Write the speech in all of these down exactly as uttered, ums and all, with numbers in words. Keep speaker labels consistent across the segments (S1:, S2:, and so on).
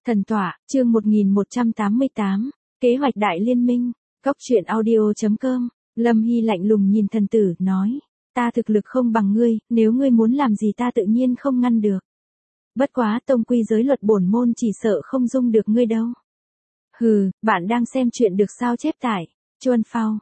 S1: Thần tọa, chương một nghìn một trăm tám mươi tám, kế hoạch đại liên minh, cốc truyện audio chấm com, Lâm Hy lạnh lùng nhìn thần tử, nói, ta thực lực không bằng ngươi, nếu ngươi muốn làm gì ta tự nhiên không ngăn được. Bất quá tông quy giới luật bổn môn chỉ sợ không dung được ngươi đâu. Hừ, bạn đang xem chuyện được sao chép tải, chuan phao,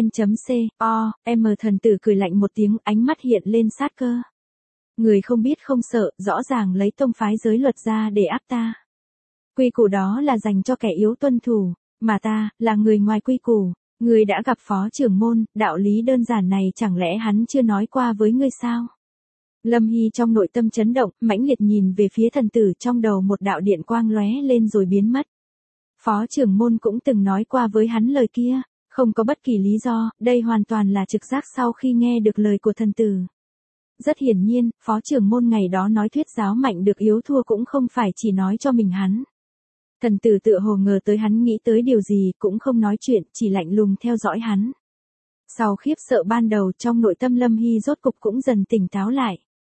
S1: vn.co, m thần tử cười lạnh một tiếng, ánh mắt hiện lên sát cơ. Người không biết không sợ, rõ ràng lấy tông phái giới luật ra để áp ta. Quy củ đó là dành cho kẻ yếu tuân thủ, mà ta, là người ngoài quy củ. Ngươi đã gặp phó trưởng môn, đạo lý đơn giản này chẳng lẽ hắn chưa nói qua với ngươi sao? Lâm Hy trong nội tâm chấn động, mãnh liệt nhìn về phía thần tử, trong đầu một đạo điện quang lóe lên rồi biến mất. Phó trưởng môn cũng từng nói qua với hắn lời kia, không có bất kỳ lý do, đây hoàn toàn là trực giác sau khi nghe được lời của thần tử. Rất hiển nhiên, phó trưởng môn ngày đó nói thuyết giáo mạnh được yếu thua cũng không phải chỉ nói cho mình hắn. Thần tử tựa hồ ngờ tới hắn nghĩ tới điều gì, cũng không nói chuyện, chỉ lạnh lùng theo dõi hắn. Sau khiếp sợ ban đầu, trong nội tâm Lâm Hy rốt cục cũng dần tỉnh táo lại.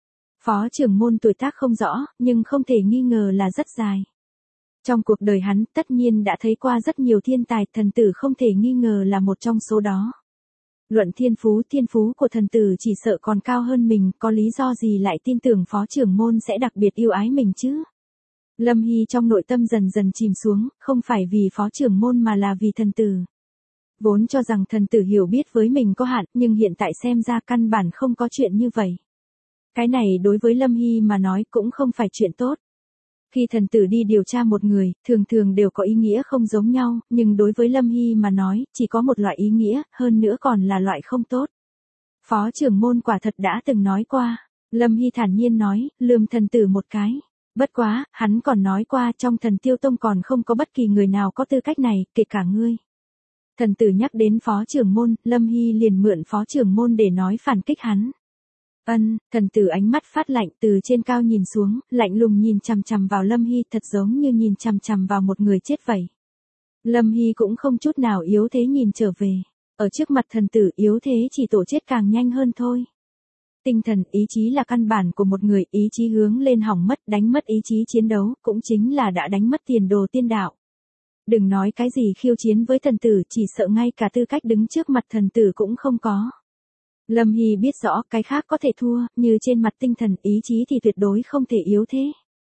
S1: Phó trưởng môn tuổi tác không rõ, nhưng không thể nghi ngờ là rất dài. Trong cuộc đời hắn, tất nhiên đã thấy qua rất nhiều thiên tài, thần tử không thể nghi ngờ là một trong số đó. Luận thiên phú, thiên phú của thần tử chỉ sợ còn cao hơn mình, có lý do gì lại tin tưởng phó trưởng môn sẽ đặc biệt yêu ái mình chứ? Lâm Hy trong nội tâm dần dần chìm xuống, không phải vì phó trưởng môn mà là vì thần tử. Vốn cho rằng thần tử hiểu biết với mình có hạn, nhưng hiện tại xem ra căn bản không có chuyện như vậy. Cái này đối với Lâm Hy mà nói cũng không phải chuyện tốt. Khi thần tử đi điều tra một người, thường thường đều có ý nghĩa không giống nhau, nhưng đối với Lâm Hy mà nói, chỉ có một loại ý nghĩa, hơn nữa còn là loại không tốt. Phó trưởng môn quả thật đã từng nói qua. Lâm Hy thản nhiên nói, lườm thần tử một cái. Bất quá, hắn còn nói qua trong thần tiêu tông còn không có bất kỳ người nào có tư cách này, kể cả ngươi. Thần tử nhắc đến phó trưởng môn, Lâm Hy liền mượn phó trưởng môn để nói phản kích hắn. Ân, thần tử ánh mắt phát lạnh từ trên cao nhìn xuống, lạnh lùng nhìn chằm chằm vào Lâm Hy thật giống như nhìn chằm chằm vào một người chết vậy. Lâm Hy cũng không chút nào yếu thế nhìn trở về. Ở trước mặt thần tử yếu thế chỉ tổ chết càng nhanh hơn thôi. Tinh thần, ý chí là căn bản của một người, ý chí hướng lên hỏng mất, đánh mất ý chí chiến đấu, cũng chính là đã đánh mất tiền đồ tiên đạo. Đừng nói cái gì khiêu chiến với thần tử, chỉ sợ ngay cả tư cách đứng trước mặt thần tử cũng không có. Lâm Hy biết rõ cái khác có thể thua, như trên mặt tinh thần, ý chí thì tuyệt đối không thể yếu thế.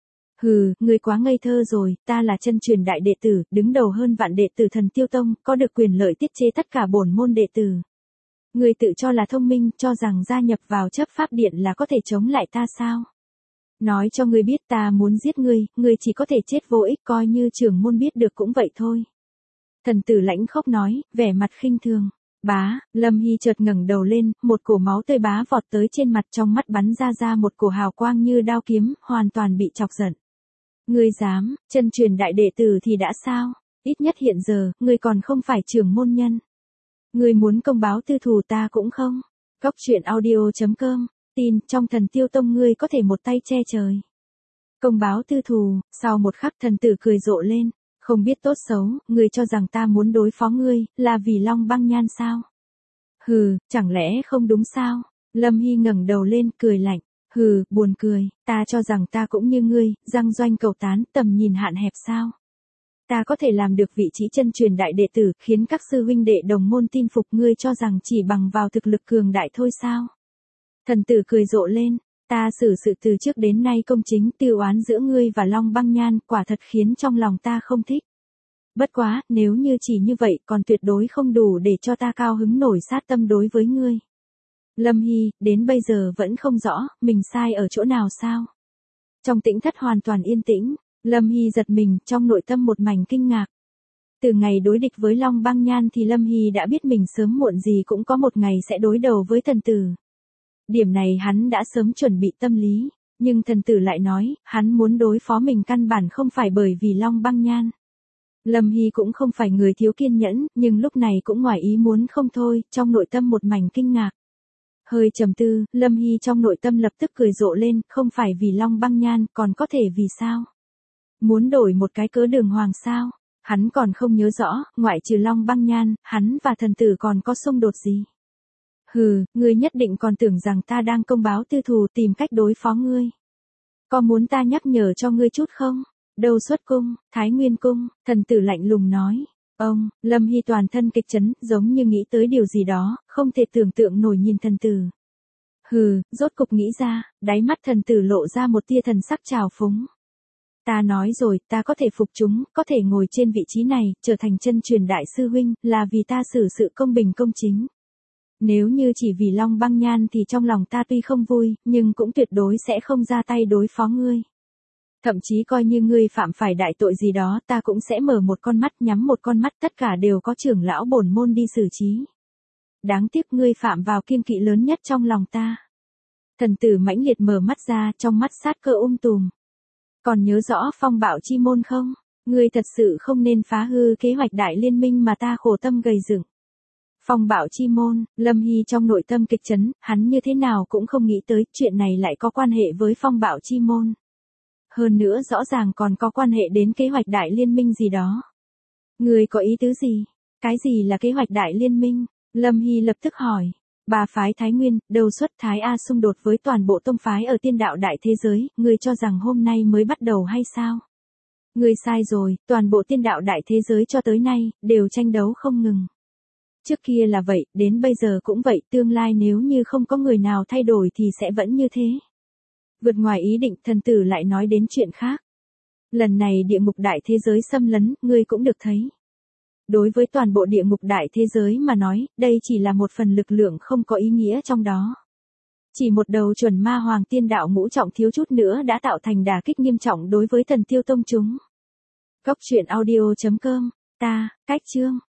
S1: Hừ, ngươi quá ngây thơ rồi, ta là chân truyền đại đệ tử, đứng đầu hơn vạn đệ tử thần tiêu tông, có được quyền lợi tiết chế tất cả bổn môn đệ tử. Ngươi tự cho là thông minh, cho rằng gia nhập vào chấp pháp điện là có thể chống lại ta sao? Nói cho ngươi biết ta muốn giết ngươi, ngươi chỉ có thể chết vô ích, coi như trưởng môn biết được cũng vậy thôi. Thần tử lãnh khốc nói, vẻ mặt khinh thường. Bá, Lâm Hy chợt ngẩng đầu lên, một cổ máu tươi bá vọt tới trên mặt, trong mắt bắn ra ra một cổ hào quang như đao kiếm, hoàn toàn bị chọc giận. Ngươi dám, chân truyền đại đệ tử thì đã sao? Ít nhất hiện giờ, ngươi còn không phải trưởng môn nhân. Ngươi muốn công báo tư thù ta cũng không. Cốc truyện audio chấm com, tin, trong thần tiêu tông ngươi có thể một tay che trời. Công báo tư thù, sau một khắc thần tử cười rộ lên, không biết tốt xấu, ngươi cho rằng ta muốn đối phó ngươi, là vì Long Băng Nhan sao? Hừ, chẳng lẽ không đúng sao? Lâm Hy ngẩng đầu lên, cười lạnh, hừ, buồn cười, ta cho rằng ta cũng như ngươi, răng doanh cầu tán, tầm nhìn hạn hẹp sao? Ta có thể làm được vị trí chân truyền đại đệ tử, khiến các sư huynh đệ đồng môn tin phục, ngươi cho rằng chỉ bằng vào thực lực cường đại thôi sao? Thần tử cười rộ lên, ta xử sự từ trước đến nay công chính, tiêu oán giữa ngươi và Long Băng Nhan, quả thật khiến trong lòng ta không thích. Bất quá, nếu như chỉ như vậy còn tuyệt đối không đủ để cho ta cao hứng nổi sát tâm đối với ngươi. Lâm Hy, đến bây giờ vẫn không rõ, mình sai ở chỗ nào sao? Trong tĩnh thất hoàn toàn yên tĩnh. Lâm Hy giật mình, trong nội tâm một mảnh kinh ngạc. Từ ngày đối địch với Long Băng Nhan thì Lâm Hy đã biết mình sớm muộn gì cũng có một ngày sẽ đối đầu với thần tử. Điểm này hắn đã sớm chuẩn bị tâm lý, nhưng thần tử lại nói, hắn muốn đối phó mình căn bản không phải bởi vì Long Băng Nhan. Lâm Hy cũng không phải người thiếu kiên nhẫn, nhưng lúc này cũng ngoài ý muốn không thôi, trong nội tâm một mảnh kinh ngạc. Hơi trầm tư, Lâm Hy trong nội tâm lập tức cười rộ lên, không phải vì Long Băng Nhan, còn có thể vì sao? Muốn đổi một cái cớ đường hoàng sao? Hắn còn không nhớ rõ, ngoại trừ Long Băng Nhan, hắn và thần tử còn có xung đột gì? Hừ, ngươi nhất định còn tưởng rằng ta đang công báo tư thù tìm cách đối phó ngươi. Có muốn ta nhắc nhở cho ngươi chút không? Đâu xuất cung, Thái Nguyên cung, thần tử lạnh lùng nói. Ông, Lâm Hy toàn thân kịch chấn, giống như nghĩ tới điều gì đó, không thể tưởng tượng nổi nhìn thần tử. Hừ, rốt cục nghĩ ra, đáy mắt thần tử lộ ra một tia thần sắc trào phúng. Ta nói rồi, ta có thể phục chúng, có thể ngồi trên vị trí này, trở thành chân truyền đại sư huynh, là vì ta xử sự công bình công chính. Nếu như chỉ vì Long Băng Nhan thì trong lòng ta tuy không vui, nhưng cũng tuyệt đối sẽ không ra tay đối phó ngươi. Thậm chí coi như ngươi phạm phải đại tội gì đó, ta cũng sẽ mở một con mắt nhắm một con mắt, tất cả đều có trưởng lão bổn môn đi xử trí. Đáng tiếc ngươi phạm vào kiêng kỵ lớn nhất trong lòng ta. Thần tử mãnh liệt mở mắt ra, trong mắt sát cơ um tùm. Còn nhớ rõ phong bạo chi môn không? Ngươi thật sự không nên phá hư kế hoạch đại liên minh mà ta khổ tâm gầy dựng. Phong bạo chi môn, Lâm Hy trong nội tâm kịch chấn, hắn như thế nào cũng không nghĩ tới chuyện này lại có quan hệ với phong bạo chi môn. Hơn nữa rõ ràng còn có quan hệ đến kế hoạch đại liên minh gì đó. Ngươi có ý tứ gì? Cái gì là kế hoạch đại liên minh? Lâm Hy lập tức hỏi. Bà phái Thái Nguyên, đầu xuất Thái A xung đột với toàn bộ tông phái ở tiên đạo đại thế giới, ngươi cho rằng hôm nay mới bắt đầu hay sao? Ngươi sai rồi, toàn bộ tiên đạo đại thế giới cho tới nay, đều tranh đấu không ngừng. Trước kia là vậy, đến bây giờ cũng vậy, tương lai nếu như không có người nào thay đổi thì sẽ vẫn như thế. Vượt ngoài ý định, thần tử lại nói đến chuyện khác. Lần này địa ngục đại thế giới xâm lấn, ngươi cũng được thấy. Đối với toàn bộ địa ngục đại thế giới mà nói, đây chỉ là một phần lực lượng không có ý nghĩa trong đó. Chỉ một đầu chuẩn ma hoàng tiên đạo ngũ trọng thiếu chút nữa đã tạo thành đả kích nghiêm trọng đối với Thần Tiêu tông chúng. Cốc truyện audio chấm com, ta, Cách Chương.